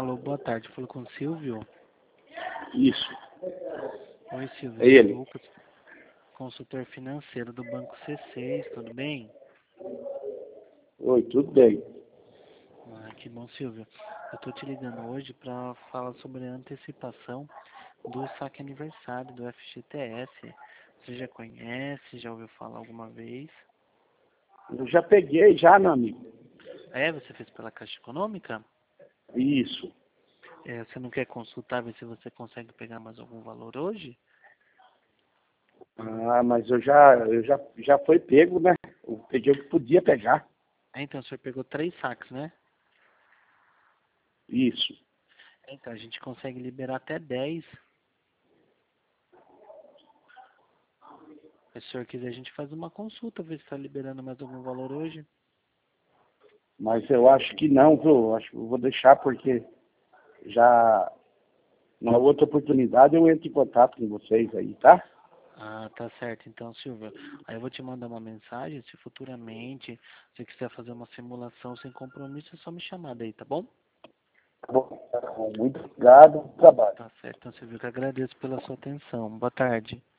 Alô, boa tarde. Falou com o Silvio? Isso, Oi, Silvio. é ele. Lucas, consultor financeiro do Banco C6, tudo bem? Oi, tudo bem. Ah, que bom, Silvio. Eu tô te ligando hoje para falar sobre a antecipação do saque aniversário do FGTS. Você já conhece? Já ouviu falar alguma vez? Eu já peguei já, meu amigo. É, você fez pela Caixa Econômica? Isso. É, você não quer consultar, ver se você consegue pegar mais algum valor hoje? Ah, mas já foi pego, né? Eu peguei o que podia pegar. É, então, o senhor pegou 3 saques, né? Isso. Então, a gente consegue liberar até 10. Se o senhor quiser, a gente faz uma consulta, ver se está liberando mais algum valor hoje. Mas eu acho que não, viu? Eu acho que eu vou deixar porque já na outra oportunidade eu entro em contato com vocês aí, tá? Ah, tá certo. Então, Silvio, aí eu vou te mandar uma mensagem. Se futuramente você quiser fazer uma simulação sem compromisso, é só me chamar daí, tá bom? Tá bom. Muito obrigado pelo trabalho. Tá certo. Então, Silvio, que agradeço pela sua atenção. Boa tarde.